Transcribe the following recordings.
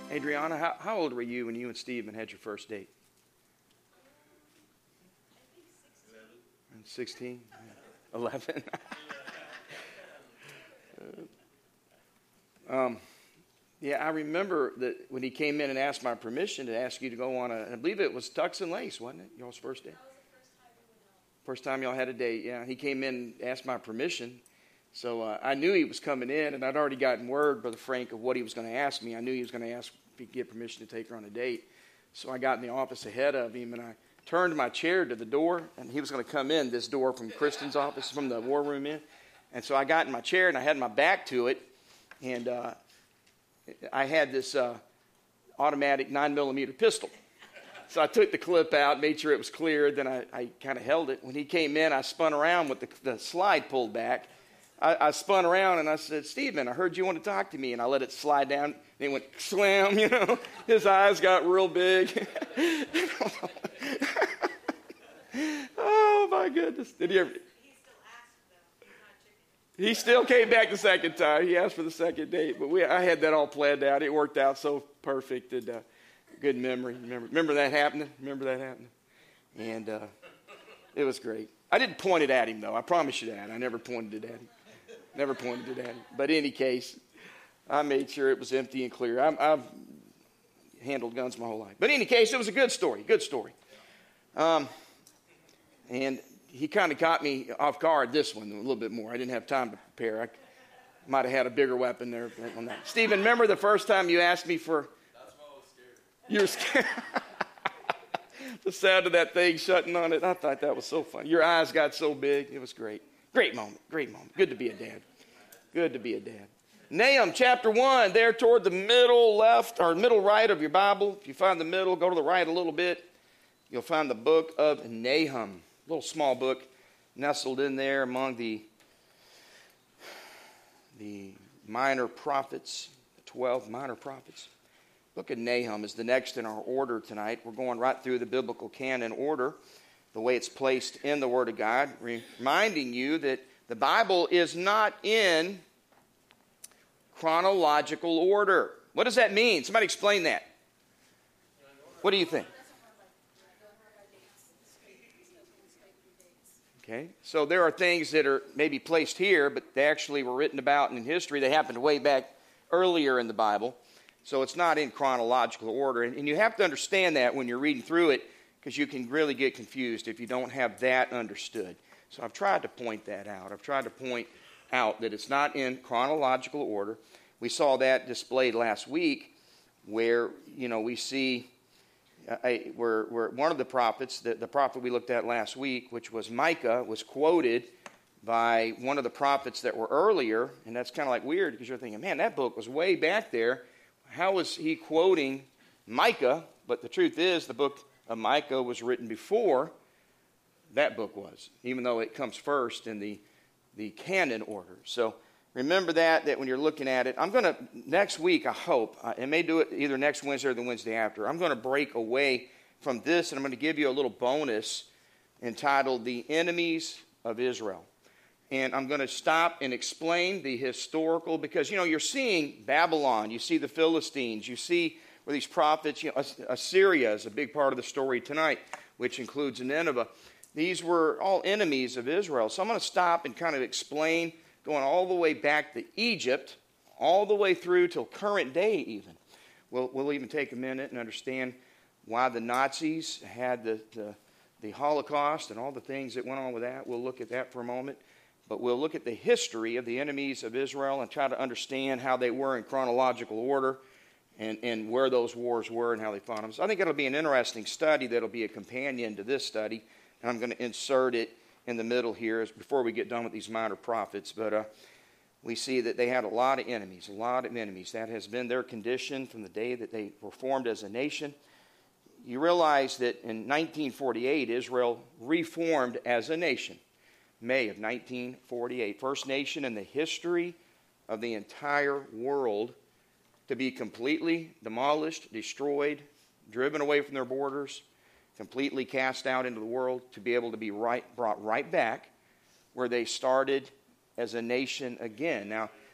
Adriana, how old were you when you and Stephen had your first date? 16? 11? Yeah, I remember that when he came in and asked my permission to ask you to go on I believe it was Tux and Lace, wasn't it? Y'all's first date? That was the first time we went out. First time y'all had a date, yeah. He came in and asked my permission. So I knew he was coming in, and I'd already gotten word, Brother Frank, of what he was going to ask me. I knew he was going to ask if he could get permission to take her on a date. So I got in the office ahead of him, and I turned my chair to the door, and he was going to come in this door from Kristen's office, from the war room in. And so I got in my chair, and I had my back to it, and I had this automatic 9mm pistol. So I took the clip out, made sure it was clear, then I kind of held it. When he came in, I spun around with the slide pulled back. I spun around and I said, Stephen, I heard you want to talk to me. And I let it slide down. And it went slam, you know. His eyes got real big. Oh, my goodness. Did he ever? He still asked, though. He's not chicken. He still came back the second time. He asked for the second date. But I had that all planned out. It worked out so perfect. And good memory. Remember that happening? And it was great. I didn't point it at him, though. I promise you that. I never pointed it at him. But in any case, I made sure it was empty and clear. I've handled guns my whole life. But in any case, it was a good story. And he kind of caught me off guard, this one, a little bit more. I didn't have time to prepare. I might have had a bigger weapon there on that. Stephen, remember the first time you asked me for... That's why I was scared. You were scared? The sound of that thing shutting on it. I thought that was so funny. Your eyes got so big. It was great. Great moment. Good to be a dad. Nahum chapter 1, there toward the middle left or middle right of your Bible. If you find the middle, go to the right a little bit. You'll find the book of Nahum. A little small book nestled in there among the minor prophets, the 12 minor prophets. Book of Nahum is the next in our order tonight. We're going right through the biblical canon order, the way it's placed in the Word of God, reminding you that the Bible is not in chronological order. What does that mean? Somebody explain that. What do you think? Okay, so there are things that are maybe placed here, but they actually were written about in history. They happened way back earlier in the Bible. So it's not in chronological order. And you have to understand that when you're reading through it, because you can really get confused if you don't have that understood. So I've tried to point that out. I've tried to point out that it's not in chronological order. We saw that displayed last week where, we see where one of the prophets, the prophet we looked at last week, which was Micah, was quoted by one of the prophets that were earlier. And that's kind of like weird because you're thinking, man, that book was way back there. How was he quoting Micah? But the truth is the book of Micah was written before that book was, even though it comes first in the canon order. So remember that when you're looking at it. I'm going to, next week, I hope, I may do it either next Wednesday or the Wednesday after, I'm going to break away from this, and I'm going to give you a little bonus entitled The Enemies of Israel. And I'm going to stop and explain the historical, because, you're seeing Babylon, you see the Philistines, you see where these prophets, Assyria is a big part of the story tonight, which includes Nineveh. These were all enemies of Israel. So I'm going to stop and kind of explain, going all the way back to Egypt, all the way through till current day even. We'll even take a minute and understand why the Nazis had the Holocaust and all the things that went on with that. We'll look at that for a moment. But we'll look at the history of the enemies of Israel and try to understand how they were in chronological order and where those wars were and how they fought them. So I think it'll be an interesting study that'll be a companion to this study. And I'm going to insert it in the middle here before we get done with these minor prophets. But we see that they had a lot of enemies. That has been their condition from the day that they were formed as a nation. You realize that in 1948, Israel reformed as a nation. May of 1948. First nation in the history of the entire world to be completely demolished, destroyed, driven away from their borders, completely cast out into the world, to be able to be brought right back where they started as a nation again. Now,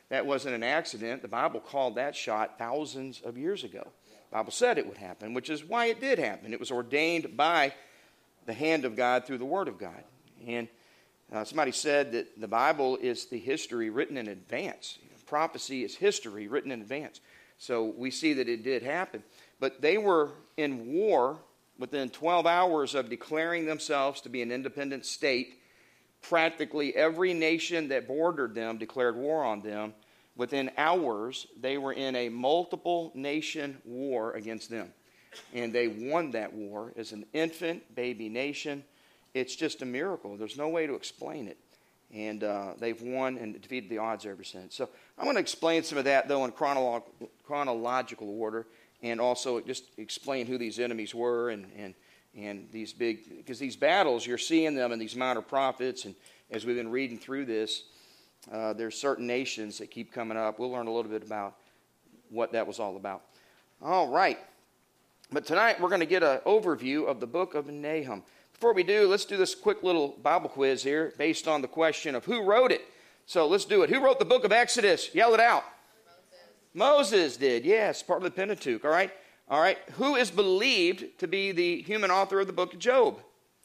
that wasn't an accident. The Bible called that shot thousands of years ago. The Bible said it would happen, which is why it did happen. It was ordained by the hand of God through the Word of God. And somebody said that the Bible is the history written in advance. Prophecy is history written in advance. So we see that it did happen. But they were in war within 12 hours of declaring themselves to be an independent state. Practically every nation that bordered them declared war on them. Within hours, they were in a multiple nation war against them. And they won that war as an infant baby nation. It's just a miracle. There's no way to explain it. And they've won and defeated the odds ever since. So I'm going to explain some of that, though, in chronological order, and also just explain who these enemies were and these big, because these battles, you're seeing them in these minor prophets, and as we've been reading through this, there's certain nations that keep coming up. We'll learn a little bit about what that was all about. All right. But tonight we're going to get an overview of the book of Nahum. Before we do, let's do this quick little Bible quiz here based on the question of who wrote it. So let's do it. Who wrote the book of Exodus? Yell it out. Moses did, yes, part of the Pentateuch, all right? All right, who is believed to be the human author of the book of Job?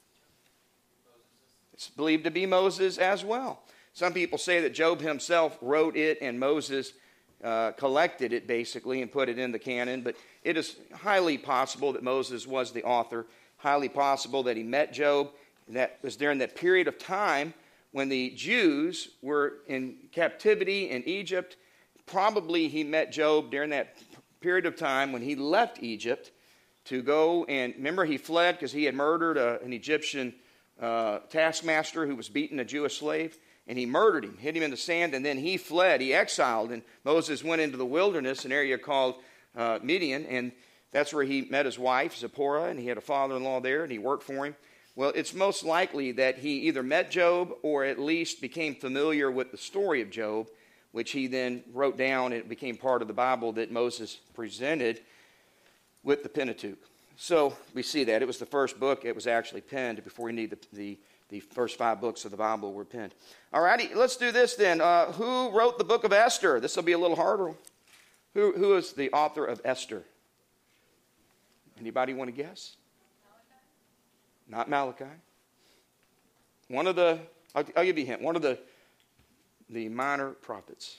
It's believed to be Moses as well. Some people say that Job himself wrote it and Moses collected it basically and put it in the canon, but it is highly possible that Moses was the author, highly possible that he met Job. That was during that period of time when the Jews were in captivity in Egypt. Probably he met Job during that period of time when he left Egypt to go and, remember, he fled because he had murdered an Egyptian taskmaster who was beating a Jewish slave, and he murdered him, hit him in the sand, and then he fled, he exiled, and Moses went into the wilderness, an area called Midian, and that's where he met his wife, Zipporah, and he had a father-in-law there, and he worked for him. Well, it's most likely that he either met Job or at least became familiar with the story of Job, which he then wrote down, and it became part of the Bible that Moses presented with the Pentateuch. So we see that. It was the first book it was actually penned before you need the first 5 books of the Bible were penned. All righty, let's do this then. Who wrote the book of Esther? This will be a little harder. Who is the author of Esther? Anybody want to guess? Not Malachi. One of the, I'll give you a hint, one of the minor prophets.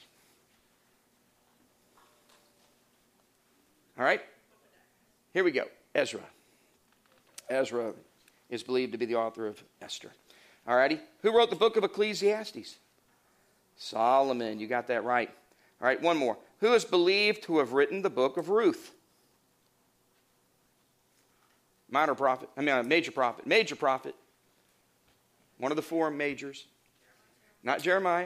All right? Here we go. Ezra. Ezra is believed to be the author of Esther. All righty? Who wrote the book of Ecclesiastes? Solomon. You got that right. All right, one more. Who is believed to have written the book of Ruth? Major prophet. Major prophet. One of the 4 majors. Not Jeremiah.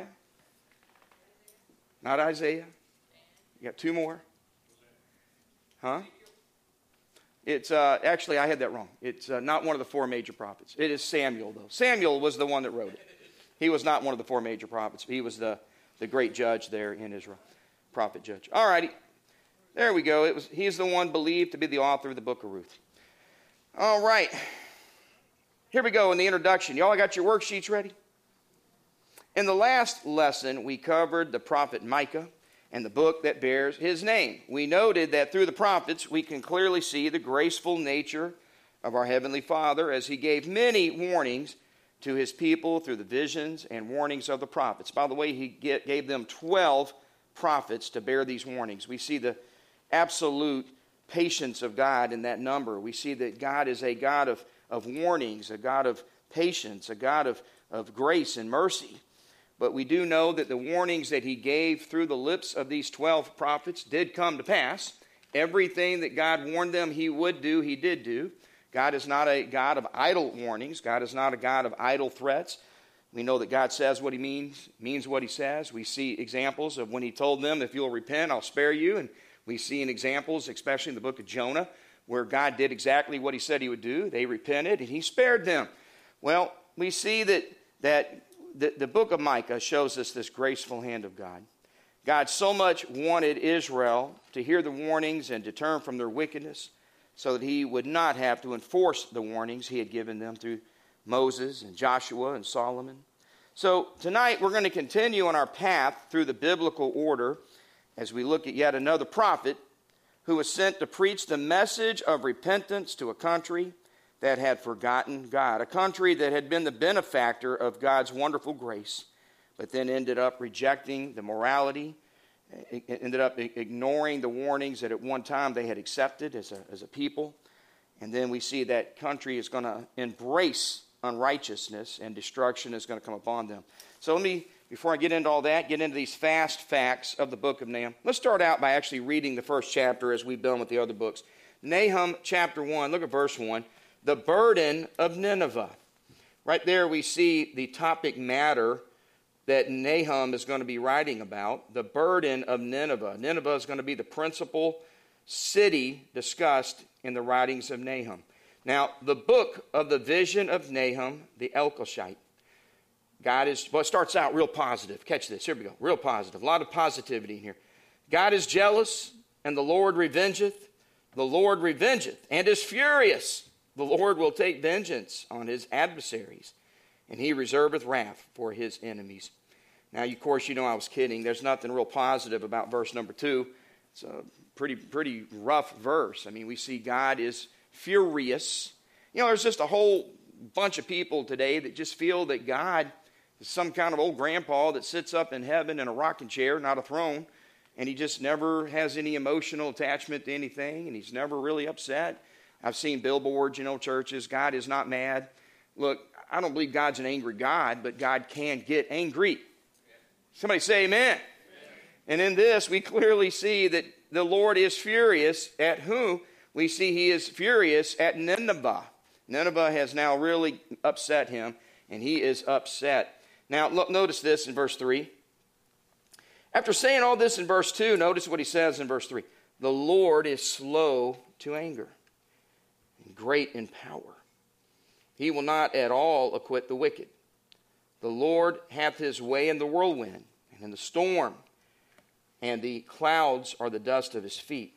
Not Isaiah. You got 2 more. Huh? It's actually, I had that wrong. It's not one of the 4 major prophets. It is Samuel, though. Samuel was the one that wrote it. He was not one of the 4 major prophets. He was the great judge there in Israel. Prophet judge. All righty. There we go. He's the one believed to be the author of the book of Ruth. All right. Here we go in the introduction. Y'all got your worksheets ready? In the last lesson, we covered the prophet Micah and the book that bears his name. We noted that through the prophets, we can clearly see the graceful nature of our Heavenly Father as he gave many warnings to his people through the visions and warnings of the prophets. By the way, he gave them 12 prophets to bear these warnings. We see the absolute patience of God in that number. We see that God is a God of warnings, a God of patience, a God of grace and mercy. But we do know that the warnings that he gave through the lips of these 12 prophets did come to pass. Everything that God warned them he would do, he did do. God is not a God of idle warnings. God is not a God of idle threats. We know that God says what he means what he says. We see examples of when he told them, if you'll repent, I'll spare you. And we see in examples, especially in the book of Jonah, where God did exactly what he said he would do. They repented and he spared them. Well, we see that the book of Micah shows us this graceful hand of God. God so much wanted Israel to hear the warnings and to turn from their wickedness so that he would not have to enforce the warnings he had given them through Moses and Joshua and Solomon. So tonight we're going to continue on our path through the biblical order as we look at yet another prophet who was sent to preach the message of repentance to a country that had forgotten God, a country that had been the benefactor of God's wonderful grace, but then ended up rejecting the morality, ended up ignoring the warnings that at one time they had accepted as a people. And then we see that country is going to embrace unrighteousness and destruction is going to come upon them. So let me, before I get into all that, get into these fast facts of the book of Nahum. Let's start out by actually reading the first chapter as we've done with the other books. Nahum chapter 1, look at verse 1. The burden of Nineveh. Right there we see the topic matter that Nahum is going to be writing about, the burden of Nineveh. Nineveh is going to be the principal city discussed in the writings of Nahum. Now, the book of the vision of Nahum, the Elkoshite. It starts out real positive. Catch this. Here we go. Real positive. A lot of positivity in here. God is jealous, and the Lord revengeth. The Lord revengeth, and is furious. The Lord will take vengeance on his adversaries, and he reserveth wrath for his enemies. Now, of course, you know I was kidding. There's nothing real positive about verse number 2. It's a pretty rough verse. I mean, we see God is furious. You know, there's just a whole bunch of people today that just feel that God is some kind of old grandpa that sits up in heaven in a rocking chair, not a throne, and he just never has any emotional attachment to anything, and he's never really upset. I've seen billboards, churches, God is not mad. Look, I don't believe God's an angry God, but God can get angry. Somebody say amen. And in this, we clearly see that the Lord is furious at whom? We see he is furious at Nineveh. Nineveh has now really upset him, and he is upset. Now, look, notice this in verse 3. After saying all this in verse 2, notice what he says in verse 3. The Lord is slow to anger and great in power. He will not at all acquit the wicked. The Lord hath his way in the whirlwind and in the storm, and the clouds are the dust of his feet.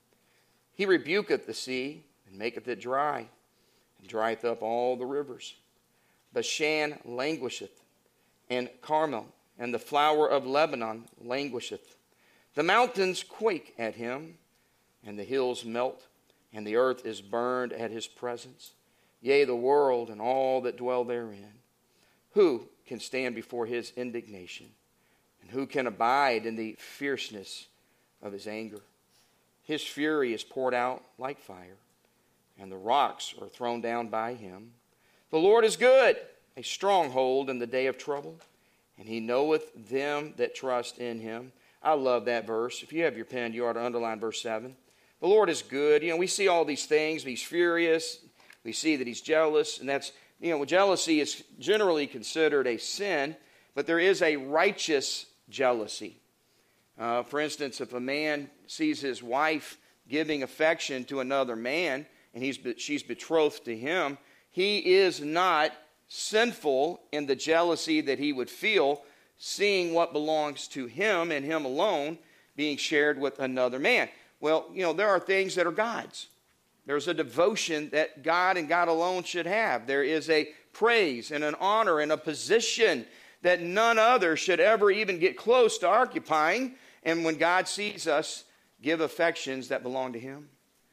He rebuketh the sea, and maketh it dry, and drieth up all the rivers. Bashan languisheth, and Carmel, and the flower of Lebanon languisheth. The mountains quake at him, and the hills melt, and the earth is burned at his presence. Yea, the world and all that dwell therein. Who can stand before his indignation? And who can abide in the fierceness of his anger? His fury is poured out like fire, and the rocks are thrown down by him. The Lord is good, a stronghold in the day of trouble, and he knoweth them that trust in him. I love that verse. If you have your pen, you ought to underline verse 7. The Lord is good. We see all these things. He's furious. We see that he's jealous, and that's, jealousy is generally considered a sin, but there is a righteous jealousy. For instance, if a man sees his wife giving affection to another man and she's betrothed to him, he is not sinful in the jealousy that he would feel seeing what belongs to him and him alone being shared with another man. Well, there are things that are God's. There's a devotion that God and God alone should have. There is a praise and an honor and a position that none other should ever even get close to occupying. And when God sees us give affections that belong to him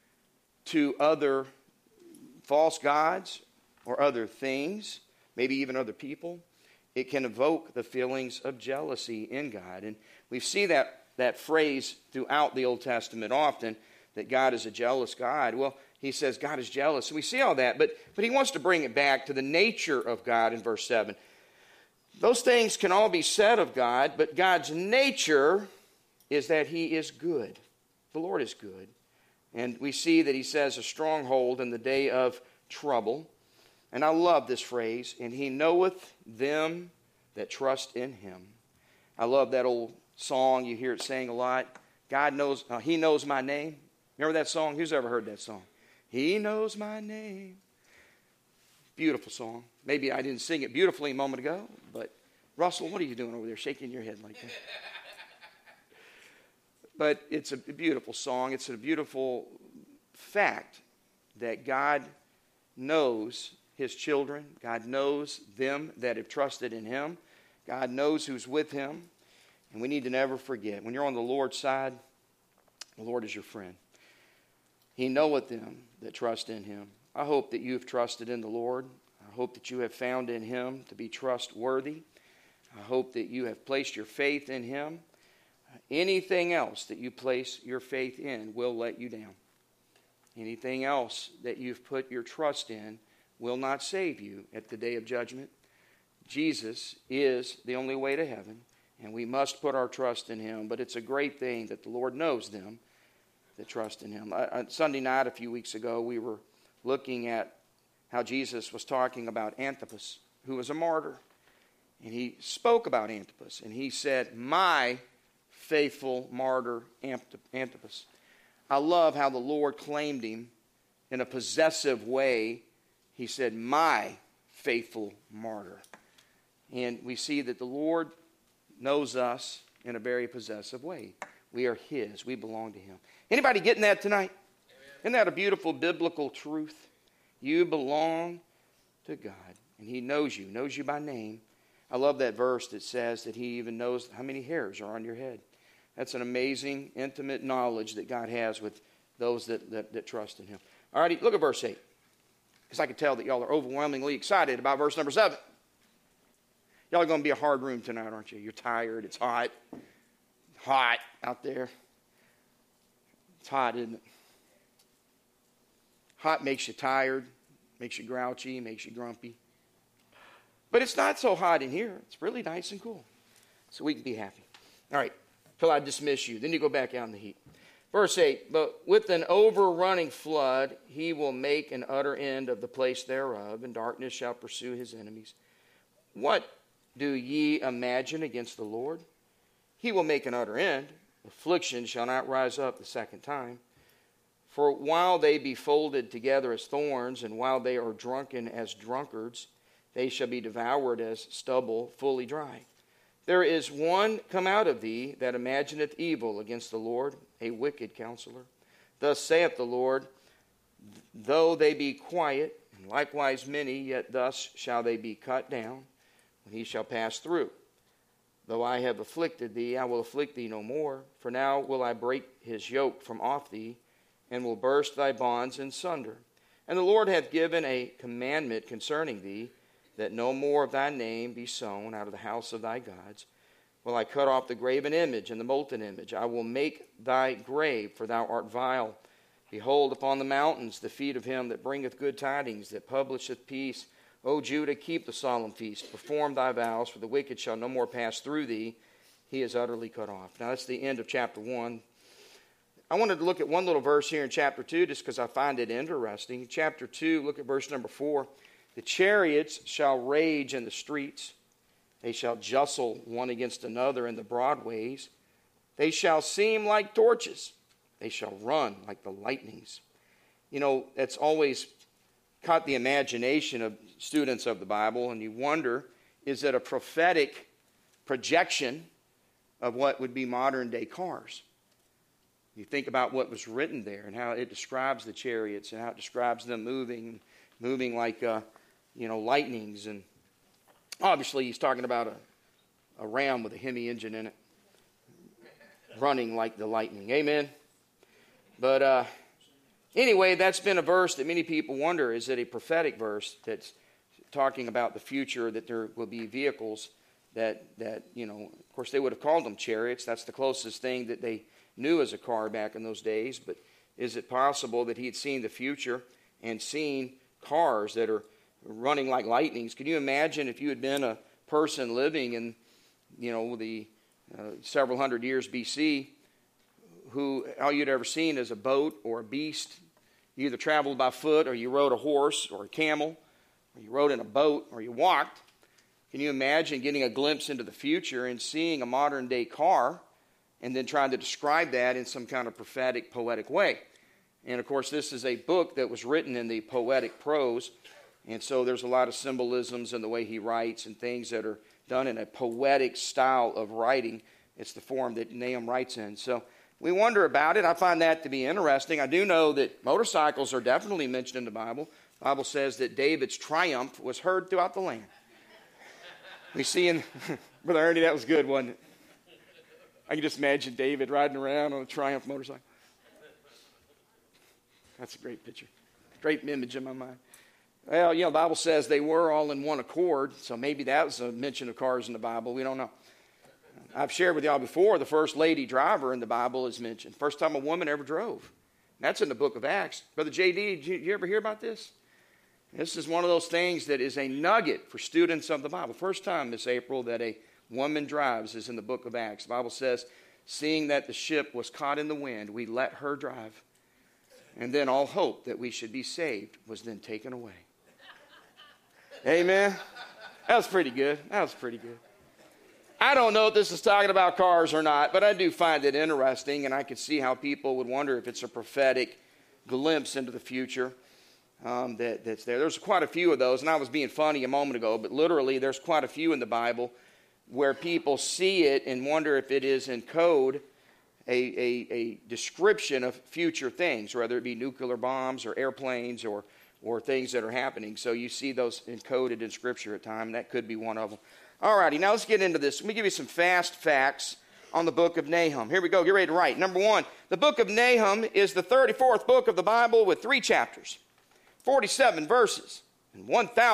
to other false gods or other things, maybe even other people, it can evoke the feelings of jealousy in God. And we see that phrase throughout the Old Testament often, that God is a jealous God. Well, he says God is jealous. So we see all that, but he wants to bring it back to the nature of God in verse 7. Those things can all be said of God, but God's nature is that he is good. The Lord is good. And we see that he says a stronghold in the day of trouble. And I love this phrase, and he knoweth them that trust in him. I love that old song. You hear it sang a lot. God knows, he knows my name. Remember that song? Who's ever heard that song? He knows my name. Beautiful song. Maybe I didn't sing it beautifully a moment ago, but Russell, what are you doing over there shaking your head like that? But it's a beautiful song. It's a beautiful fact that God knows his children. God knows them that have trusted in him. God knows who's with him. And we need to never forget, when you're on the Lord's side, the Lord is your friend. He knoweth them that trust in him. I hope that you have trusted in the Lord. I hope that you have found in him to be trustworthy. I hope that you have placed your faith in him. Anything else that you place your faith in will let you down. Anything else that you've put your trust in will not save you at the day of judgment. Jesus is the only way to heaven, and we must put our trust in him. But it's a great thing that the Lord knows them that trust in him. On Sunday night a few weeks ago, we were looking at how Jesus was talking about Antipas, who was a martyr. And he spoke about Antipas, and he said, my faithful martyr Antipas. I love how the Lord claimed him in a possessive way. He said, my faithful martyr. And we see that the Lord knows us in a very possessive way. We are his. We belong to him. Anybody getting that tonight? Amen. Isn't that a beautiful biblical truth? You belong to God, and he knows you by name. I love that verse that says that he even knows how many hairs are on your head. That's an amazing, intimate knowledge that God has with those that trust in him. All righty, look at verse 8. Because I can tell that y'all are overwhelmingly excited about verse number 7. Y'all are going to be a hard room tonight, aren't you? You're tired. It's hot. Hot out there. It's hot, isn't it? Hot makes you tired, makes you grouchy, makes you grumpy. But it's not so hot in here. It's really nice and cool. So we can be happy. All right, till I dismiss you. Then you go back out in the heat. Verse 8, but with an overrunning flood, he will make an utter end of the place thereof, and darkness shall pursue his enemies. What do ye imagine against the Lord? He will make an utter end. Affliction shall not rise up the second time. For while they be folded together as thorns, and while they are drunken as drunkards, they shall be devoured as stubble fully dry. There is one come out of thee that imagineth evil against the Lord, a wicked counselor. Thus saith the Lord, though they be quiet, and likewise many, yet thus shall they be cut down, when he shall pass through. Though I have afflicted thee, I will afflict thee no more. For now will I break his yoke from off thee, and will burst thy bonds in sunder. And the Lord hath given a commandment concerning thee, that no more of thy name be sown out of the house of thy gods. Will I cut off the graven image and the molten image? I will make thy grave, for thou art vile. Behold, upon the mountains the feet of him that bringeth good tidings, that publisheth peace. O Judah, keep the solemn feast, perform thy vows, for the wicked shall no more pass through thee. He is utterly cut off. Now that's the end of chapter 1. I wanted to look at one little verse here in chapter 2 just because I find it interesting. Chapter 2, look at verse number 4. The chariots shall rage in the streets. They shall justle one against another in the broad ways. They shall seem like torches. They shall run like the lightnings. You know, that's always caught the imagination of students of the Bible, and you wonder, is it a prophetic projection of what would be modern day cars? You think about what was written there and how it describes the chariots and how it describes them moving like lightnings. And obviously he's talking about a ram with a Hemi engine in it, running like the lightning. Amen. But anyway, that's been a verse that many people wonder, is it a prophetic verse that's talking about the future, that there will be vehicles that of course they would have called them chariots. That's the closest thing that they knew as a car back in those days. But is it possible that he had seen the future and seen cars that are running like lightnings? Can you imagine if you had been a person living in the several hundred years BC, who all you'd ever seen is a boat or a beast? You either traveled by foot, or you rode a horse or a camel, or you rode in a boat, or you walked. Can you imagine getting a glimpse into the future and seeing a modern day car and then trying to describe that in some kind of prophetic, poetic way? And of course, this is a book that was written in the poetic prose, and so there's a lot of symbolisms in the way he writes and things that are done in a poetic style of writing. It's the form that Nahum writes in. So we wonder about it. I find that to be interesting. I do know that motorcycles are definitely mentioned in the Bible. The Bible says that David's triumph was heard throughout the land. We see in, Brother Ernie, that was good, wasn't it? I can just imagine David riding around on a Triumph motorcycle. That's a great picture. Great image in my mind. Well, the Bible says they were all in one accord, so maybe that was a mention of cars in the Bible. We don't know. I've shared with y'all before, the first lady driver in the Bible is mentioned. First time a woman ever drove. That's in the book of Acts. Brother J.D., did you ever hear about this? This is one of those things that is a nugget for students of the Bible. First time, Miss April, that a woman drives is in the book of Acts. The Bible says, seeing that the ship was caught in the wind, we let her drive. And then all hope that we should be saved was then taken away. Amen? That was pretty good. I don't know if this is talking about cars or not, but I do find it interesting, and I can see how people would wonder if it's a prophetic glimpse into the future that's there. There's quite a few of those, and I was being funny a moment ago, but literally there's quite a few in the Bible where people see it and wonder if it is in code a description of future things, whether it be nuclear bombs or airplanes or things that are happening. So you see those encoded in Scripture at times. That could be one of them. All righty, now let's get into this. Let me give you some fast facts on the book of Nahum. Here we go. Get ready to write. Number one, the book of Nahum is the 34th book of the Bible with 3 chapters, 47 verses, and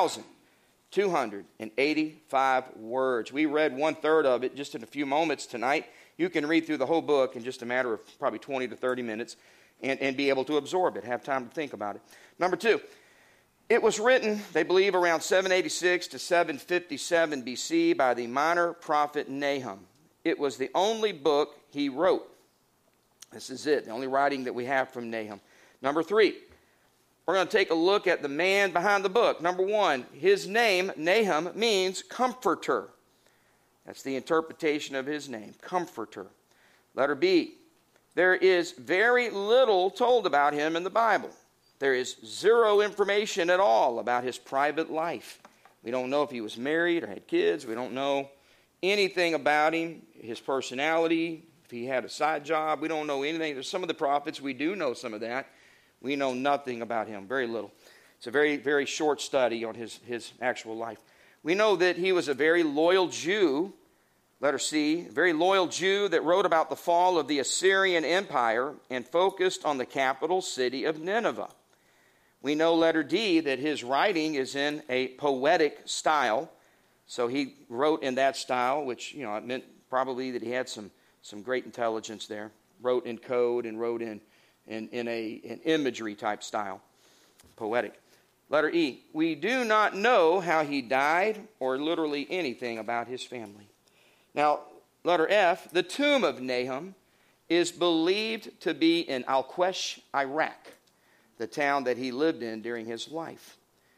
1,285 words. We read 1/3 of it just in a few moments tonight. You can read through the whole book in just a matter of probably 20 to 30 minutes and be able to absorb it, have time to think about it. Number two, it was written, they believe, around 786 to 757 BC by the minor prophet Nahum. It was the only book he wrote. This is it, the only writing that we have from Nahum. Number three, we're going to take a look at the man behind the book. Number one, his name, Nahum, means comforter. That's the interpretation of his name, comforter. Letter B, there is very little told about him in the Bible. There is zero information at all about his private life. We don't know if he was married or had kids. We don't know anything about him, his personality, if he had a side job. We don't know anything. There's some of the prophets, we do know some of that. We know nothing about him, very little. It's a very, very short study on his actual life. We know that he was a very loyal Jew, letter C, a very loyal Jew that wrote about the fall of the Assyrian Empire and focused on the capital city of Nineveh. We know, letter D, that his writing is in a poetic style. So he wrote in that style, which, it meant probably that he had some great intelligence there. Wrote in code and wrote in an imagery type style. Poetic. Letter E, we do not know how he died or literally anything about his family. Now, letter F, the tomb of Nahum is believed to be in Al-Qush, Iraq, the town that he lived in during his life.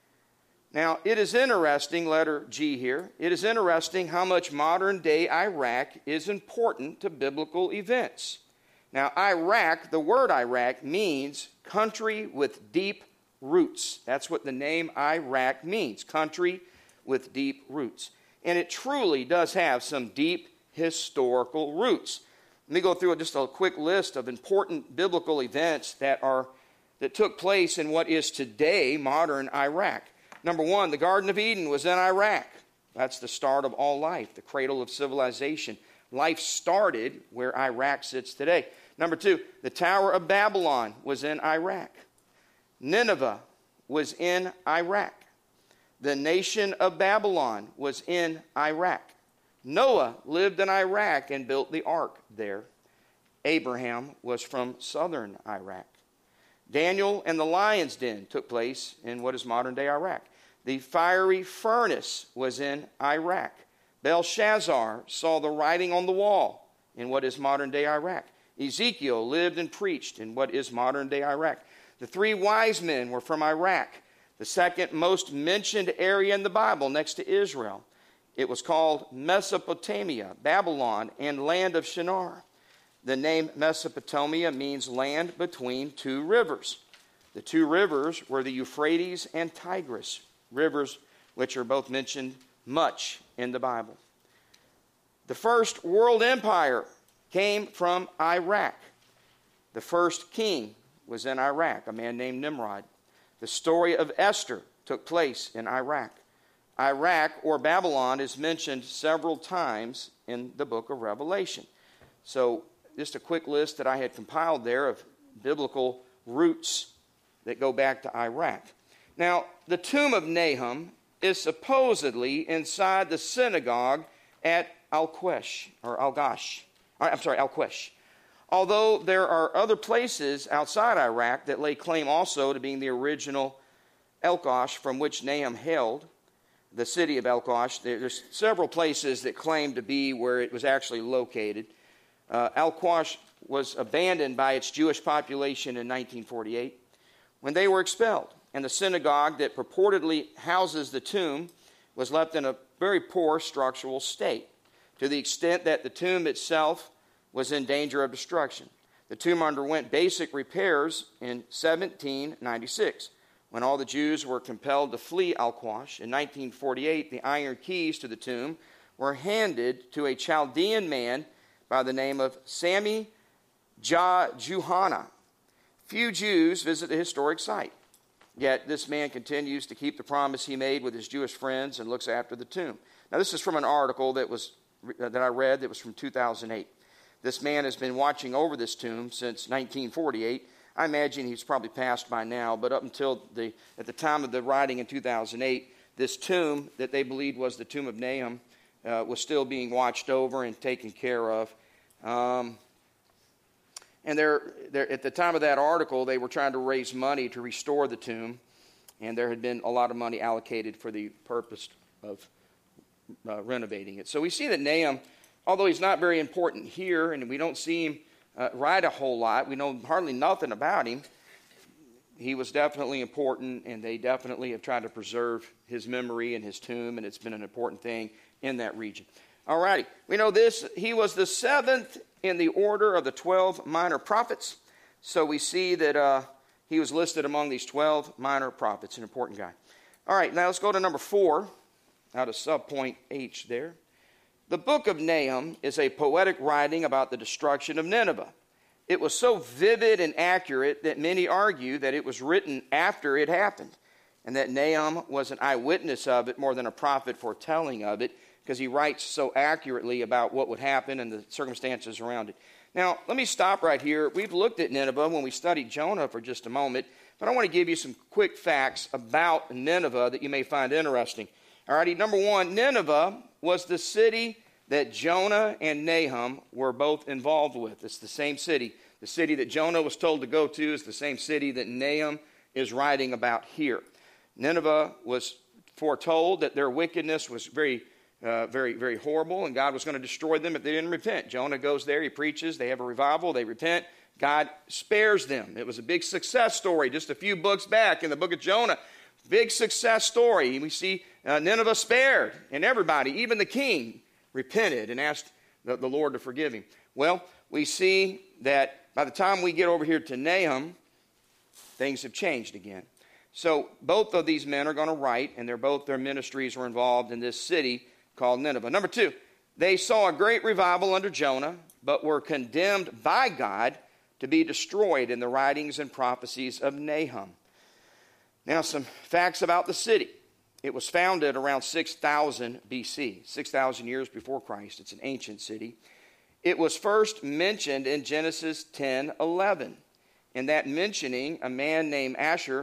Now, it is interesting, letter G here, it is interesting how much modern-day Iraq is important to biblical events. Now, Iraq, the word Iraq, means country with deep roots. That's what the name Iraq means, country with deep roots. And it truly does have some deep historical roots. Let me go through just a quick list of important biblical events that took place in what is today modern Iraq. Number one, the Garden of Eden was in Iraq. That's the start of all life, the cradle of civilization. Life started where Iraq sits today. Number two, the Tower of Babylon was in Iraq. Nineveh was in Iraq. The nation of Babylon was in Iraq. Noah lived in Iraq and built the ark there. Abraham was from southern Iraq. Daniel and the lion's den took place in what is modern-day Iraq. The fiery furnace was in Iraq. Belshazzar saw the writing on the wall in what is modern-day Iraq. Ezekiel lived and preached in what is modern-day Iraq. The 3 wise men were from Iraq, the second most mentioned area in the Bible next to Israel. It was called Mesopotamia, Babylon, and land of Shinar. The name Mesopotamia means land between 2 rivers. The 2 rivers were the Euphrates and Tigris, rivers which are both mentioned much in the Bible. The first world empire came from Iraq. The first king was in Iraq, a man named Nimrod. The story of Esther took place in Iraq. Iraq or Babylon is mentioned several times in the book of Revelation. So just a quick list that I had compiled there of biblical roots that go back to Iraq. Now, the tomb of Nahum is supposedly inside the synagogue at Al-Quesh. Although there are other places outside Iraq that lay claim also to being the original Al-Qush from which Nahum hailed, the city of Al-Qush. There's several places that claim to be where it was actually located. Al-Qush was abandoned by its Jewish population in 1948 when they were expelled, and the synagogue that purportedly houses the tomb was left in a very poor structural state, to the extent that the tomb itself was in danger of destruction. The tomb underwent basic repairs in 1796, when all the Jews were compelled to flee Al-Qush. In 1948, the iron keys to the tomb were handed to a Chaldean man by the name of Sami Johanna. Few Jews visit the historic site, yet this man continues to keep the promise he made with his Jewish friends and looks after the tomb. Now, this is from an article that I read that was from 2008. This man has been watching over this tomb since 1948. I imagine he's probably passed by now, but up until at the time of the writing in 2008, this tomb that they believed was the tomb of Nahum was still being watched over and taken care of. And at the time of that article, they were trying to raise money to restore the tomb, and there had been a lot of money allocated for the purpose of renovating it. So we see that Nahum, although he's not very important here, and we don't see him write a whole lot, we know hardly nothing about him, he was definitely important, and they definitely have tried to preserve his memory and his tomb, and it's been an important thing in that region. All righty, we know this, he was the seventh in the order of the 12 minor prophets, so we see that he was listed among these 12 minor prophets, an important guy. All right, now let's go to number 4, out of subpoint H there. The book of Nahum is a poetic writing about the destruction of Nineveh. It was so vivid and accurate that many argue that it was written after it happened, and that Nahum was an eyewitness of it more than a prophet foretelling of it, because he writes so accurately about what would happen and the circumstances around it. Now, let me stop right here. We've looked at Nineveh when we studied Jonah for just a moment, but I want to give you some quick facts about Nineveh that you may find interesting. All righty, number 1, Nineveh was the city that Jonah and Nahum were both involved with. It's the same city. The city that Jonah was told to go to is the same city that Nahum is writing about here. Nineveh was foretold that their wickedness was very horrible, and God was going to destroy them if they didn't repent. Jonah goes there, he preaches, they have a revival, they repent, God spares them. It was a big success story just a few books back in the book of Jonah. Big success story. We see Nineveh spared, and everybody, even the king, repented and asked the Lord to forgive him. Well, we see that by the time we get over here to Nahum, things have changed again. So both of these men are going to write, and their ministries were involved in this city called Nineveh. Number 2, they saw a great revival under Jonah, but were condemned by God to be destroyed in the writings and prophecies of Nahum. Now, some facts about the city. It was founded around 6,000 BC, 6,000 years before Christ. It's an ancient city. It was first mentioned in Genesis 10:11. In that mentioning, a man named Asher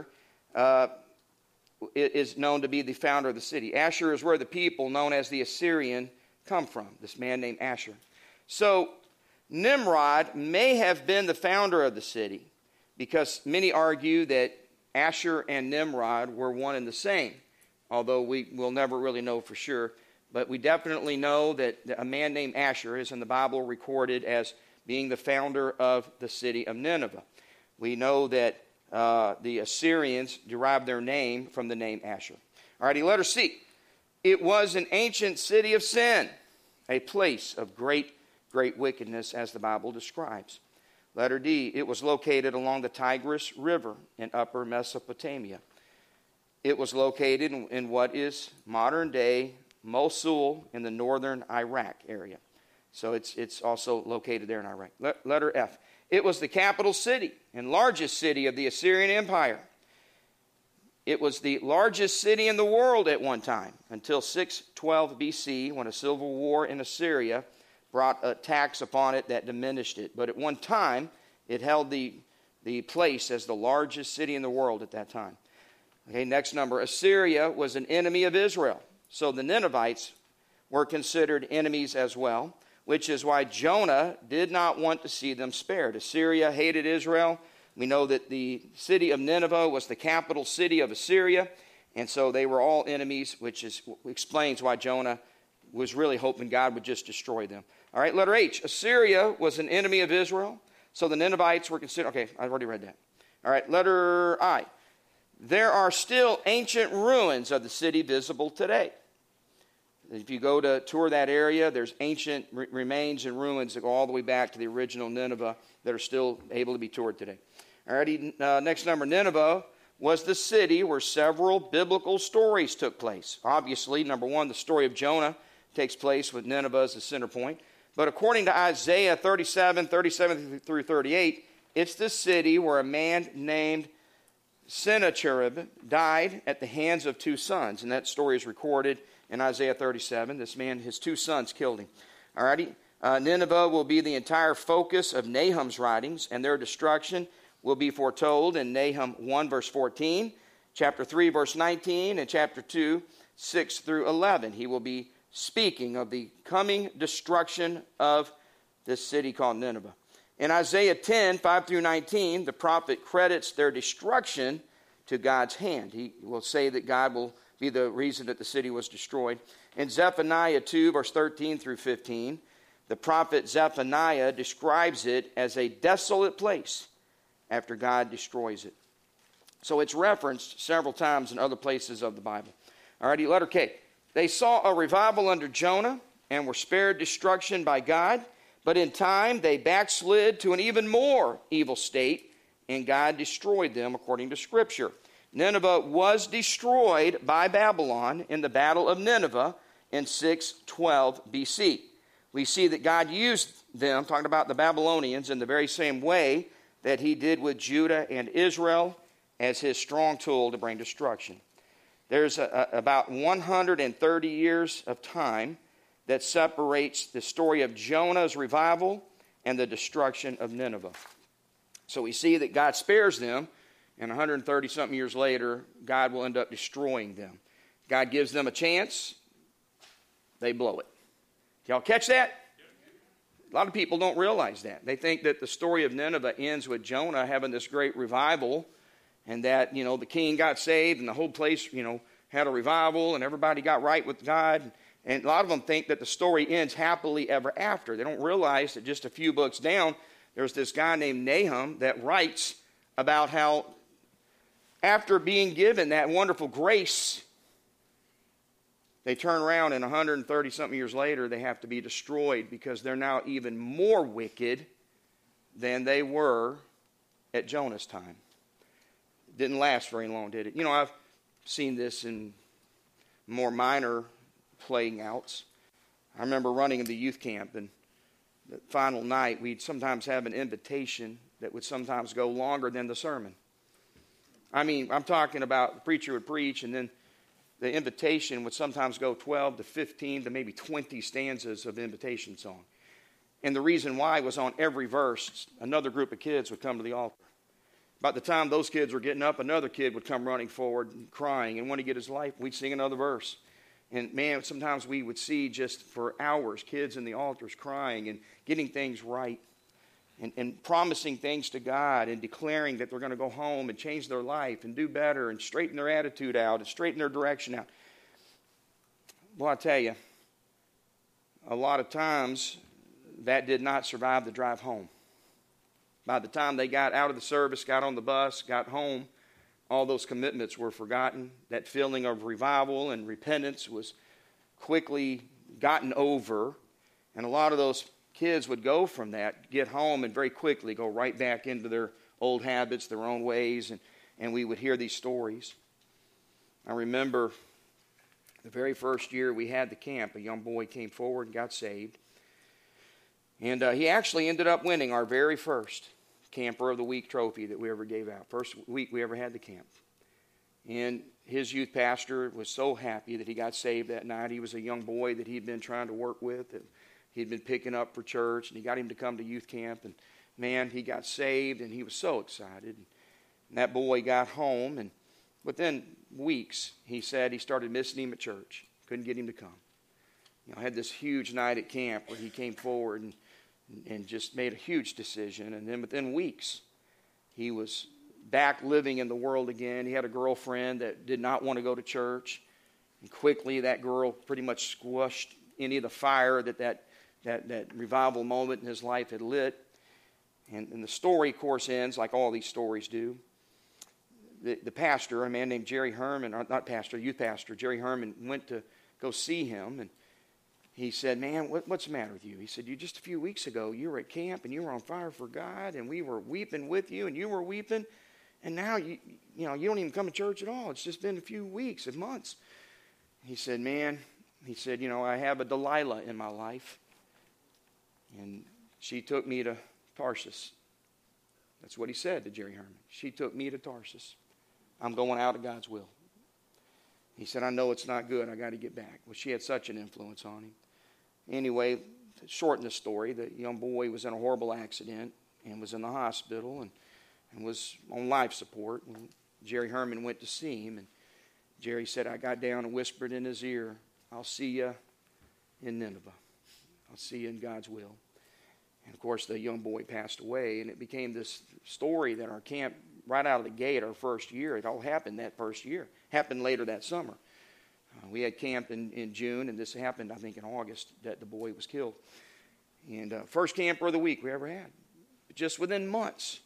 is known to be the founder of the city. Asher is where the people known as the Assyrian come from, this man named Asher. So Nimrod may have been the founder of the city, because many argue that Asher and Nimrod were one and the same, although we will never really know for sure. But we definitely know that a man named Asher is in the Bible recorded as being the founder of the city of Nineveh. We know that the Assyrians derived their name from the name Asher. All righty, letter C. It was an ancient city of sin, a place of great wickedness, as the Bible describes. Letter D. It was located along the Tigris River in upper Mesopotamia. It was located in what is modern-day Mosul in the northern Iraq area. So it's also located there in Iraq. Letter F. It was the capital city and largest city of the Assyrian Empire. It was the largest city in the world at one time until 612 BC, when a civil war in Assyria brought a tax upon it that diminished it. But at one time, it held the place as the largest city in the world at that time. Okay, next number. Assyria was an enemy of Israel. So the Ninevites were considered enemies as well, which is why Jonah did not want to see them spared. Assyria hated Israel. We know that the city of Nineveh was the capital city of Assyria, and so they were all enemies, which explains why Jonah was really hoping God would just destroy them. All right, letter H. Assyria was an enemy of Israel, so the Ninevites were considered... Okay, I've already read that. All right, letter I. There are still ancient ruins of the city visible today. If you go to tour that area, there's ancient remains and ruins that go all the way back to the original Nineveh that are still able to be toured today. Alrighty, next number. Nineveh was the city where several biblical stories took place. Obviously, number one, the story of Jonah takes place with Nineveh as the center point. But according to Isaiah 37 through 38, it's the city where a man named Sennacherib died at the hands of two sons. And that story is recorded in Isaiah 37. This man, his two sons killed him. Alrighty, Nineveh will be the entire focus of Nahum's writings, and their destruction will be foretold in Nahum 1, verse 14, chapter 3, verse 19, and chapter 2, 6 through 11. He will be speaking of the coming destruction of this city called Nineveh. In Isaiah 10, 5 through 19, the prophet credits their destruction to God's hand. He will say that God will be the reason that the city was destroyed. In Zephaniah 2, verse 13 through 15, the prophet Zephaniah describes it as a desolate place after God destroys it. So it's referenced several times in other places of the Bible. Alrighty, letter K. They saw a revival under Jonah and were spared destruction by God, but in time they backslid to an even more evil state, and God destroyed them according to Scripture. Nineveh was destroyed by Babylon in the Battle of Nineveh in 612 BC. We see that God used them, talking about the Babylonians, in the very same way that he did with Judah and Israel as his strong tool to bring destruction. There's about 130 years of time that separates the story of Jonah's revival and the destruction of Nineveh. So we see that God spares them, and 130-something years later, God will end up destroying them. God gives them a chance, they blow it. Y'all catch that? A lot of people don't realize that. They think that the story of Nineveh ends with Jonah having this great revival, and that, the king got saved and the whole place, had a revival and everybody got right with God. And a lot of them think that the story ends happily ever after. They don't realize that just a few books down, there's this guy named Nahum that writes about how after being given that wonderful grace, they turn around and 130-something years later, they have to be destroyed because they're now even more wicked than they were at Jonah's time. It didn't last very long, did it? I've seen this in more minor playing outs. I remember running in the youth camp, and the final night, we'd sometimes have an invitation that would sometimes go longer than the sermon. I mean, I'm talking about the preacher would preach, and then the invitation would sometimes go 12 to 15 to maybe 20 stanzas of invitation song. And the reason why was on every verse, another group of kids would come to the altar. By the time those kids were getting up, another kid would come running forward and crying and want to get his life. We'd sing another verse. And man, sometimes we would see just for hours kids in the altars crying and getting things right and promising things to God and declaring that they're going to go home and change their life and do better and straighten their attitude out and straighten their direction out. Well, I tell you, a lot of times that did not survive the drive home. By the time they got out of the service, got on the bus, got home, all those commitments were forgotten. That feeling of revival and repentance was quickly gotten over. And a lot of those kids would go from that, get home, and very quickly go right back into their old habits, their own ways, and we would hear these stories. I remember the very first year we had the camp, a young boy came forward and got saved. And he actually ended up winning our very first Camper of the Week trophy that we ever gave out. First week we ever had the camp. And his youth pastor was so happy that he got saved that night. He was a young boy that he'd been trying to work with, that he'd been picking up for church, and he got him to come to youth camp. And man, he got saved, and he was so excited. And that boy got home, and within weeks, he said he started missing him at church. Couldn't get him to come. I had this huge night at camp where he came forward and just made a huge decision. And then within weeks, he was back living in the world again. He had a girlfriend that did not want to go to church. And quickly, that girl pretty much squashed any of the fire that revival moment in his life had lit. And the story, of course, ends like all these stories do. The pastor, a man named Jerry Herman, or not pastor, youth pastor, Jerry Herman, went to go see him, and he said, "Man, what's the matter with you?" He said, "Just a few weeks ago, you were at camp, and you were on fire for God, and we were weeping with you, and you were weeping, and now you don't even come to church at all. It's just been a few weeks and months." He said, "Man," he said, "I have a Delilah in my life, and she took me to Tarsus." That's what he said to Jerry Herman. "She took me to Tarsus. I'm going out of God's will." He said, "I know it's not good. I got to get back." Well, she had such an influence on him. Anyway, to shorten the story, the young boy was in a horrible accident and was in the hospital and was on life support. And Jerry Herman went to see him, and Jerry said, "I got down and whispered in his ear, 'I'll see you in Nineveh. I'll see you in God's will.'" And of course, the young boy passed away, and it became this story that our camp, right out of the gate, our first year, it all happened that first year. Happened later that summer. We had camp in June, and this happened, I think, in August, that the boy was killed. And first camper of the week we ever had. Just within months.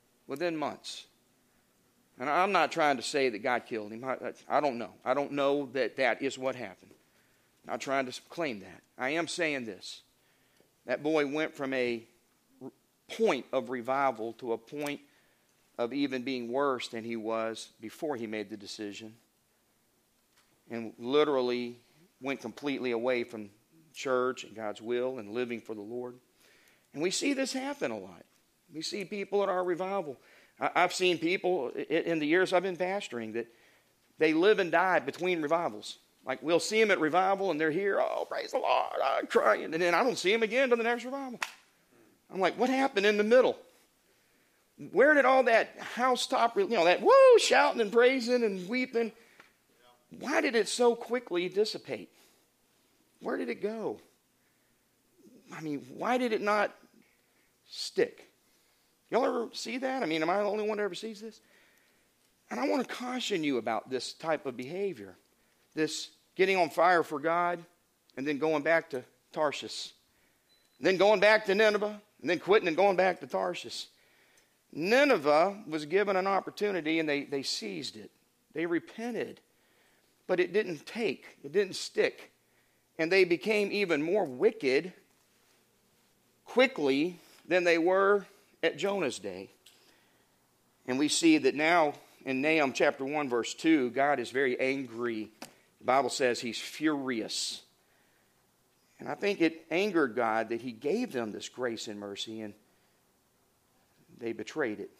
And I'm not trying to say that God killed him. I don't know. I don't know that is what happened. I'm not trying to claim that. I am saying this. That boy went from a point of revival to a point of even being worse than he was before he made the decision, and literally went completely away from church and God's will and living for the Lord. And we see this happen a lot. We see people at our revival. I've seen people in the years I've been pastoring that they live and die between revivals. Like, we'll see them at revival, and they're here, "Oh, praise the Lord," I'm crying, and then I don't see them again to the next revival. I'm like, what happened in the middle? Where did all that housetop, that woo, shouting and praising and weeping, why did it so quickly dissipate? Where did it go? I mean, why did it not stick? Y'all ever see that? I mean, am I the only one that ever sees this? And I want to caution you about this type of behavior. This getting on fire for God, and then going back to Tarsus. And then going back to Nineveh, and then quitting and going back to Tarsus. Nineveh was given an opportunity, and they seized it. They repented. But it didn't stick. And they became even more wicked quickly than they were at Jonah's day. And we see that now in Nahum chapter 1, verse 2, God is very angry. The Bible says he's furious. And I think it angered God that he gave them this grace and mercy, and they betrayed it.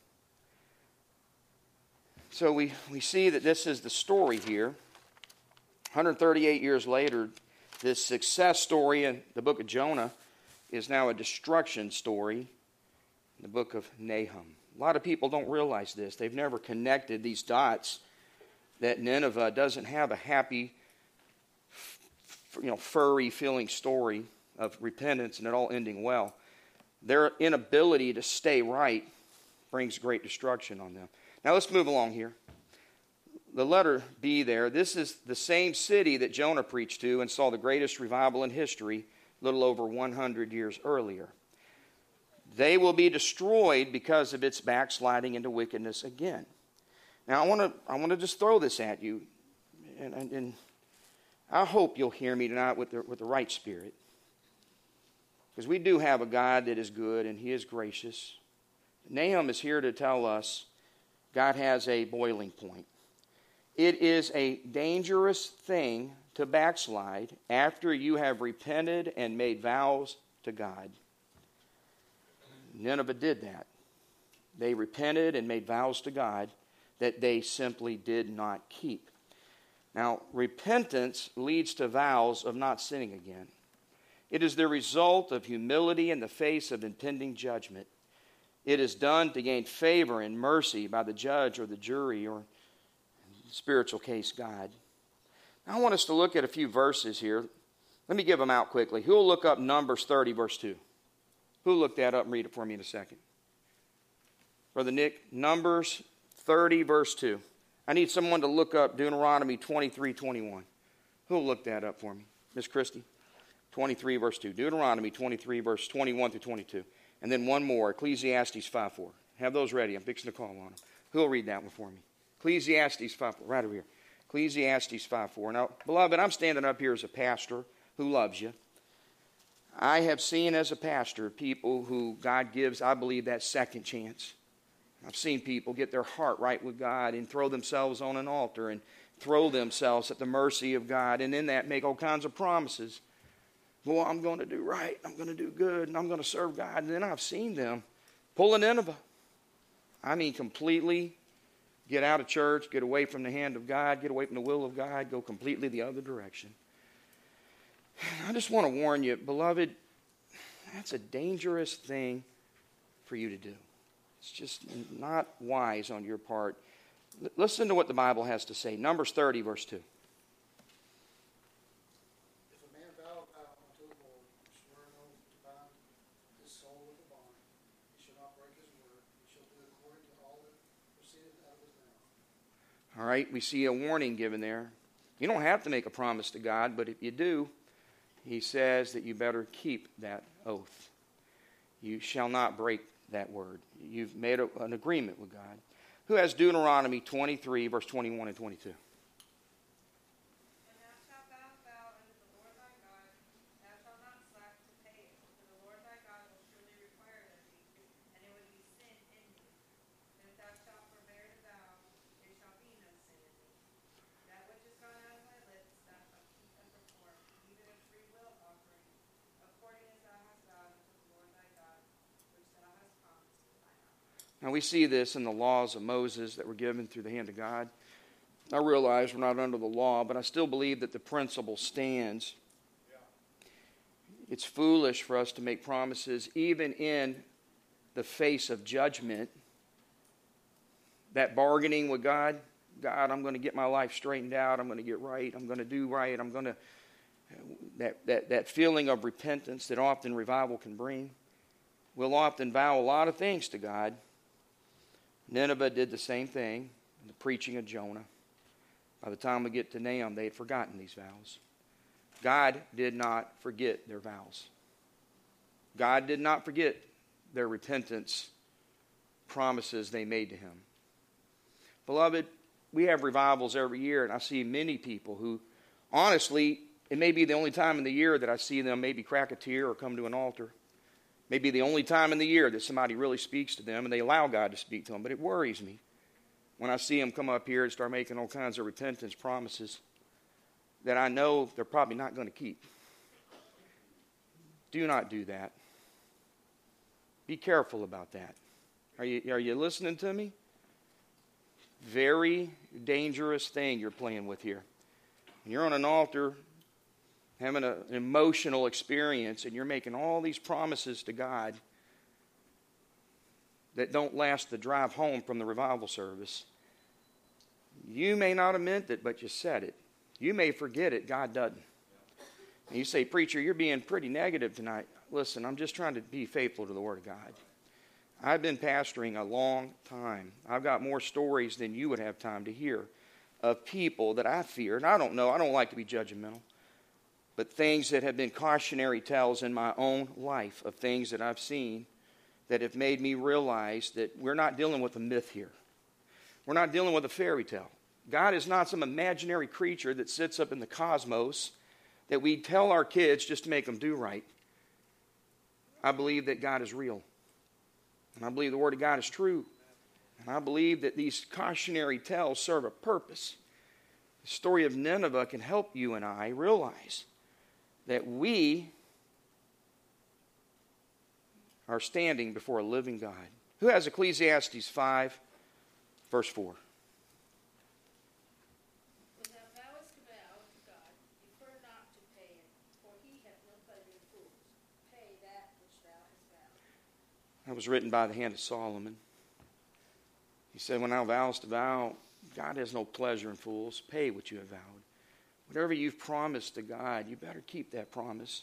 So we see that this is the story here. 138 years later, this success story in the book of Jonah is now a destruction story in the book of Nahum. A lot of people don't realize this. They've never connected these dots, that Nineveh doesn't have a happy, furry feeling story of repentance and it all ending well. Their inability to stay right brings great destruction on them. Now let's move along here. The letter B there, this is the same city that Jonah preached to and saw the greatest revival in history a little over 100 years earlier. They will be destroyed because of its backsliding into wickedness again. Now I want to just throw this at you, and I hope you'll hear me tonight with the right spirit. Because we do have a God that is good and he is gracious. Nahum is here to tell us God has a boiling point. It is a dangerous thing to backslide after you have repented and made vows to God. Nineveh did that. They repented and made vows to God. that they simply did not keep. Now, repentance leads to vows of not sinning again. It is the result of humility in the face of impending judgment. It is done to gain favor and mercy by the judge or the jury, or in spiritual case, God. Now, I want us to look at a few verses here. Let me give them out quickly. Who will look up Numbers 30, verse 2? Who will look that up and read it for me in a second? Brother Nick, Numbers 30, verse 2. I need someone to look up Deuteronomy 23, 21. Who will look that up for me? Miss Christie? 23, verse 2. Deuteronomy 23, verse 21 through 22. And then one more, Ecclesiastes 5:4. Have those ready. I'm fixing to call on them. Who will read that one for me? Ecclesiastes 5:4, right over here. Ecclesiastes 5:4. Now, beloved, I'm standing up here as a pastor who loves you. I have seen as a pastor people who God gives, I believe, that second chance. I've seen people get their heart right with God and throw themselves on an altar and throw themselves at the mercy of God, and in that make all kinds of promises. Well, I'm going to do right, I'm going to do good, and I'm going to serve God. And then I've seen them pull a Nineveh. I mean, completely get out of church, get away from the hand of God, get away from the will of God, go completely the other direction. I just want to warn you, beloved, that's a dangerous thing for you to do. It's just not wise on your part. Listen to what the Bible has to say. Numbers 30, verse 2. If a man vow a vow unto the Lord, and swear an oath to bind his soul with a bond, he shall not break his word. He shall do according to all that proceedeth out of his mouth. All right, we see a warning given there. You don't have to make a promise to God, but if you do, he says that you better keep that oath. You shall not break that word. You've made an agreement with God. Who has Deuteronomy 23, verse 21 and 22? When thou shalt vow a vow unto the Lord thy God, thou shalt not slack to pay it, for the Lord thy God will surely require it of thee, and it would be sin in thee. And if thou shalt forbear to vow, there shall be no sin in thee. That which is gone out of thy lips thou shalt keep and perform, even a freewill offering, according as thou hast vowed unto the Lord thy God, which thou hast promised with thine mouth. Now we see this in the laws of Moses that were given through the hand of God. I realize we're not under the law, but I still believe that the principle stands. It's foolish for us to make promises, even in the face of judgment. That bargaining with God, God, I'm going to get my life straightened out. I'm going to get right. I'm going to do right. I'm going to... That feeling of repentance that often revival can bring. We'll often vow a lot of things to God. Nineveh did the same thing in the preaching of Jonah. By the time we get to Nahum, they had forgotten these vows. God did not forget their vows. God did not forget their repentance promises they made to him. Beloved, we have revivals every year, and I see many people who, honestly, it may be the only time in the year that I see them maybe crack a tear or come to an altar. Maybe the only time in the year that somebody really speaks to them and they allow God to speak to them. But it worries me when I see them come up here and start making all kinds of repentance promises that I know they're probably not going to keep. Do not do that. Be careful about that. Are you listening to me? Very dangerous thing you're playing with here. When you're on an altar having an emotional experience, and you're making all these promises to God that don't last the drive home from the revival service. You may not have meant it, but you said it. You may forget it, God doesn't. And you say, preacher, you're being pretty negative tonight. Listen, I'm just trying to be faithful to the Word of God. I've been pastoring a long time. I've got more stories than you would have time to hear of people that I fear, and I don't know, I don't like to be judgmental, but things that have been cautionary tales in my own life of things that I've seen that have made me realize that we're not dealing with a myth here. We're not dealing with a fairy tale. God is not some imaginary creature that sits up in the cosmos that we tell our kids just to make them do right. I believe that God is real. And I believe the Word of God is true. And I believe that these cautionary tales serve a purpose. The story of Nineveh can help you and I realize that we are standing before a living God. Who has Ecclesiastes 5, verse 4? That was written by the hand of Solomon. He said, when thou vowest a vow, God has no pleasure in fools. Pay what you have vowed. Whatever you've promised to God, you better keep that promise.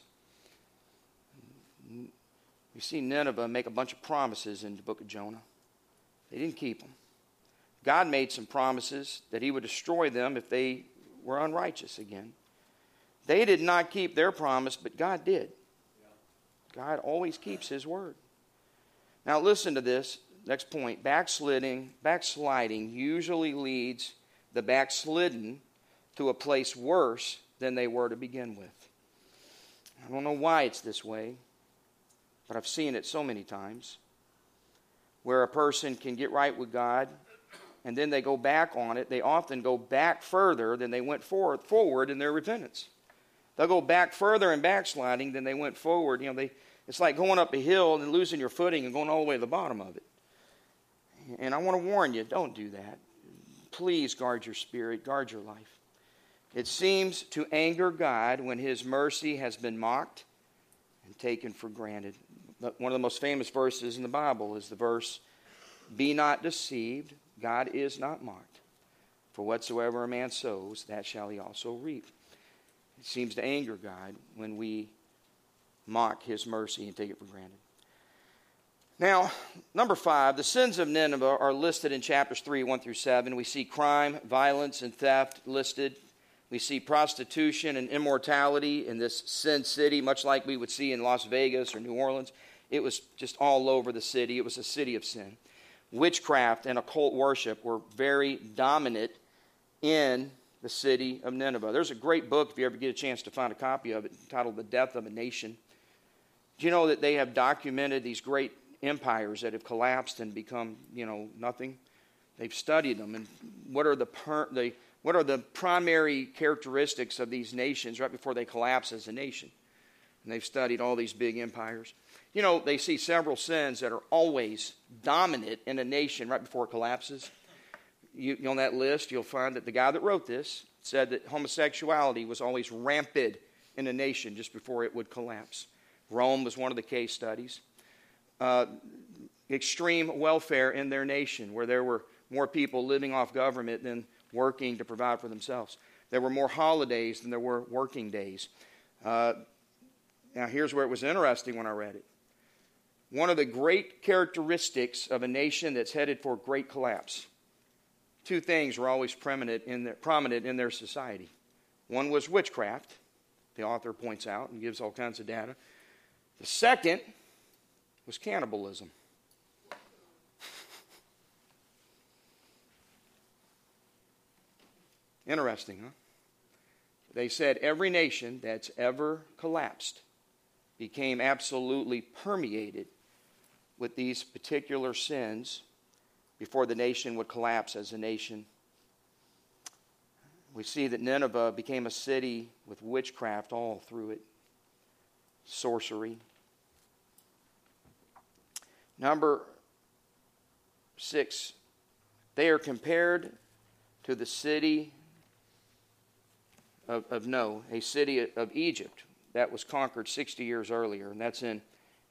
We see Nineveh make a bunch of promises in the book of Jonah. They didn't keep them. God made some promises that he would destroy them if they were unrighteous again. They did not keep their promise, but God did. God always keeps his word. Now listen to this. Next point. Backsliding usually leads the backslidden to a place worse than they were to begin with. I don't know why it's this way, but I've seen it so many times, where a person can get right with God, and then they go back on it. They often go back further than they went forward in their repentance. They'll go back further in backsliding than they went forward. It's like going up a hill and losing your footing and going all the way to the bottom of it. And I want to warn you, don't do that. Please guard your spirit, guard your life. It seems to anger God when his mercy has been mocked and taken for granted. One of the most famous verses in the Bible is the verse, "Be not deceived, God is not mocked. For whatsoever a man sows, that shall he also reap." It seems to anger God when we mock his mercy and take it for granted. Now, number 5, the sins of Nineveh are listed in chapters 3, 1 through 7. We see crime, violence, and theft listed. We see prostitution and immorality in this sin city, much like we would see in Las Vegas or New Orleans. It was just all over the city. It was a city of sin. Witchcraft and occult worship were very dominant in the city of Nineveh. There's a great book, if you ever get a chance to find a copy of it, entitled The Death of a Nation. Do you know that they have documented these great empires that have collapsed and become, nothing? They've studied them, and what are the primary characteristics of these nations right before they collapse as a nation? And they've studied all these big empires. They see several sins that are always dominant in a nation right before it collapses. On that list, you'll find that the guy that wrote this said that homosexuality was always rampant in a nation just before it would collapse. Rome was one of the case studies. Extreme welfare in their nation, where there were more people living off government than working to provide for themselves. There were more holidays than there were working days. Now, here's where it was interesting when I read it. One of the great characteristics of a nation that's headed for great collapse, 2 things were always prominent in their society. One was witchcraft, the author points out and gives all kinds of data. The second was cannibalism. Interesting, huh? They said every nation that's ever collapsed became absolutely permeated with these particular sins before the nation would collapse as a nation. We see that Nineveh became a city with witchcraft all through it, sorcery. Number 6, they are compared to the city of No, a city of Egypt that was conquered 60 years earlier, and that's in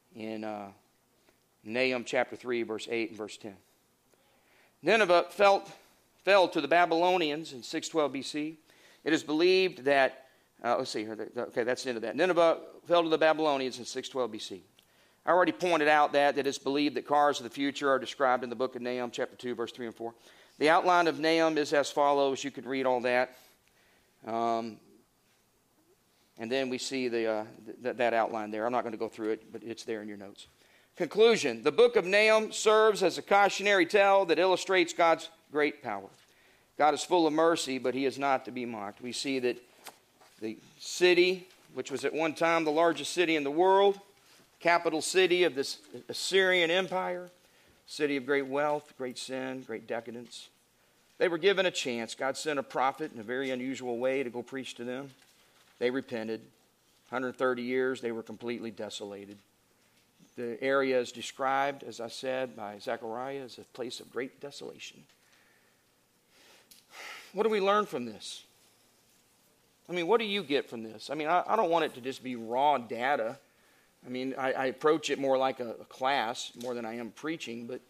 Nahum chapter 3, verse 8 and verse 10. Nineveh fell to the Babylonians in 612 BC. It is believed that, let's see here, okay, that's the end of that. Nineveh fell to the Babylonians in 612 BC. I already pointed out that it's believed that cars of the future are described in the book of Nahum, chapter 2, verse 3 and 4. The outline of Nahum is as follows. You can read all that. And then we see that outline there. I'm not going to go through it, but it's there in your notes. Conclusion. The book of Nahum serves as a cautionary tale that illustrates God's great power. God is full of mercy, but he is not to be mocked. We see that the city, which was at one time the largest city in the world, capital city of this Assyrian empire, city of great wealth, great sin, great decadence. They were given a chance. God sent a prophet in a very unusual way to go preach to them. They repented. 130 years, they were completely desolated. The area is described, as I said, by Zechariah as a place of great desolation. What do we learn from this? What do you get from this? I don't want it to just be raw data. I mean, I approach it more like a class more than I am preaching, but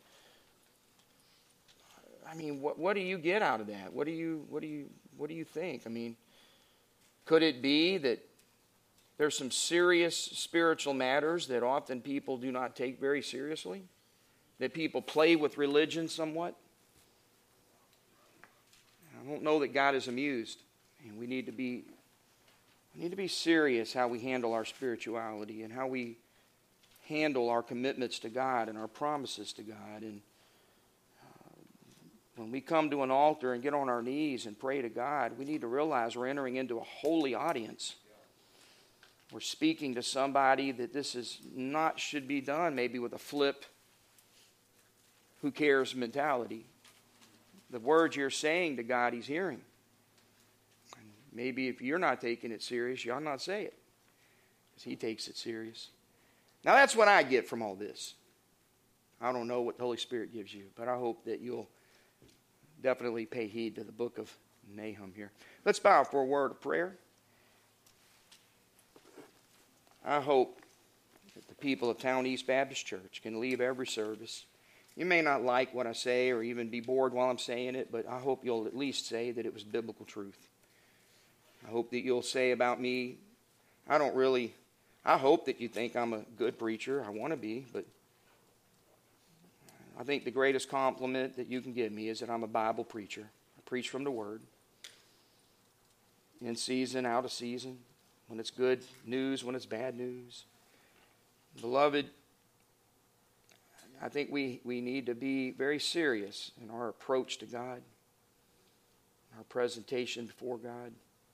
I mean, what do you get out of that? What do you think? I mean, could it be that there's some serious spiritual matters that often people do not take very seriously? That people play with religion somewhat? I don't know that God is amused, and we need to be serious how we handle our spirituality and how we handle our commitments to God and our promises to God. And when we come to an altar and get on our knees and pray to God, we need to realize we're entering into a holy audience. We're speaking to somebody that this is not should be done maybe with a flip, who cares mentality. The words you're saying to God, He's hearing. And maybe if you're not taking it serious, you ought not say it, because He takes it serious. Now that's what I get from all this. I don't know what the Holy Spirit gives you, but I hope that you'll definitely pay heed to the book of Nahum here. Let's bow for a word of prayer. I hope that the people of Town East Baptist Church can leave every service. You may not like what I say or even be bored while I'm saying it, but I hope you'll at least say that it was biblical truth. I hope that you'll say about me, I hope that you think I'm a good preacher. I want to be, but I think the greatest compliment that you can give me is that I'm a Bible preacher. I preach from the Word. In season, out of season. When it's good news, when it's bad news. Beloved, I think we need to be very serious in our approach to God. Our presentation before God.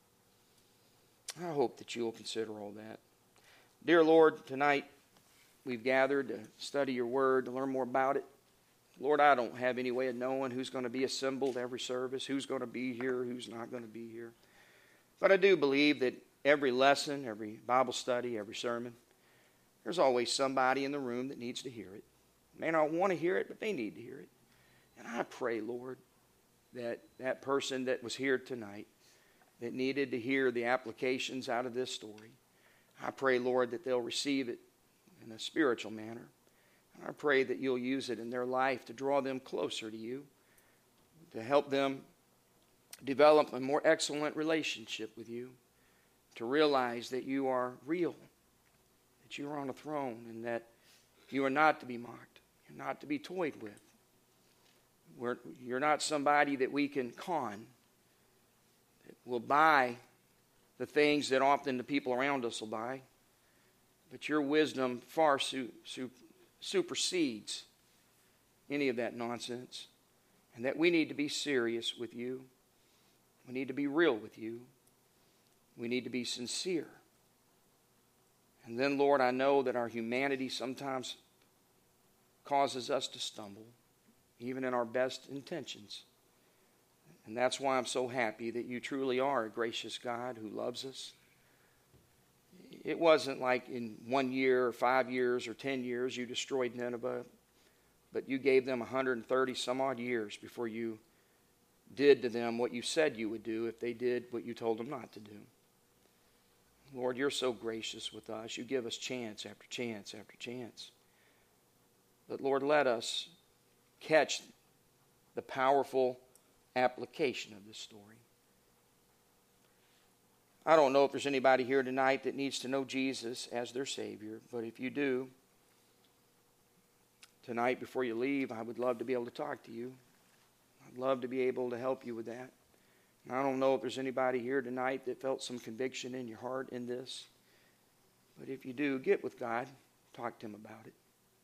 I hope that you will consider all that. Dear Lord, tonight we've gathered to study your Word, to learn more about it. Lord, I don't have any way of knowing who's going to be assembled every service, who's going to be here, who's not going to be here. But I do believe that every lesson, every Bible study, every sermon, there's always somebody in the room that needs to hear it. May not want to hear it, but they need to hear it. And I pray, Lord, that that person that was here tonight that needed to hear the applications out of this story, I pray, Lord, that they'll receive it in a spiritual manner. I pray that you'll use it in their life to draw them closer to you, to help them develop a more excellent relationship with you, to realize that you are real, that you are on a throne, and that you are not to be mocked, you're not to be toyed with. You're not somebody that we can con, that will buy the things that often the people around us will buy, but your wisdom far supersedes any of that nonsense, and that we need to be serious with you. We need to be real with you. We need to be sincere. And then, Lord, I know that our humanity sometimes causes us to stumble, even in our best intentions. And that's why I'm so happy that you truly are a gracious God who loves us. It wasn't like in 1 year or 5 years or 10 years you destroyed Nineveh, but you gave them 130 some odd years before you did to them what you said you would do if they did what you told them not to do. Lord, you're so gracious with us. You give us chance after chance after chance. But Lord, let us catch the powerful application of this story. I don't know if there's anybody here tonight that needs to know Jesus as their Savior, but if you do, tonight before you leave, I would love to be able to talk to you. I'd love to be able to help you with that. And I don't know if there's anybody here tonight that felt some conviction in your heart in this, but if you do, get with God, talk to Him about it.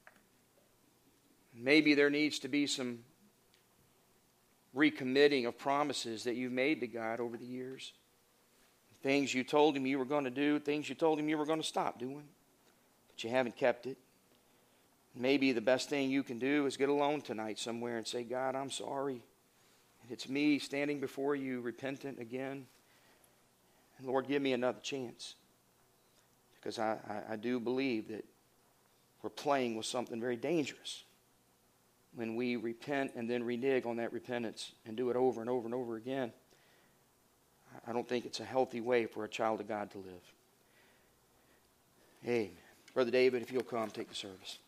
Maybe there needs to be some recommitting of promises that you've made to God over the years. Things you told Him you were going to do, things you told Him you were going to stop doing, but you haven't kept it. Maybe the best thing you can do is get alone tonight somewhere and say, God, I'm sorry. And it's me standing before you, repentant again. And Lord, give me another chance. Because I do believe that we're playing with something very dangerous when we repent and then renege on that repentance and do it over and over and over again. I don't think it's a healthy way for a child of God to live. Amen. Brother David, if you'll come, take the service.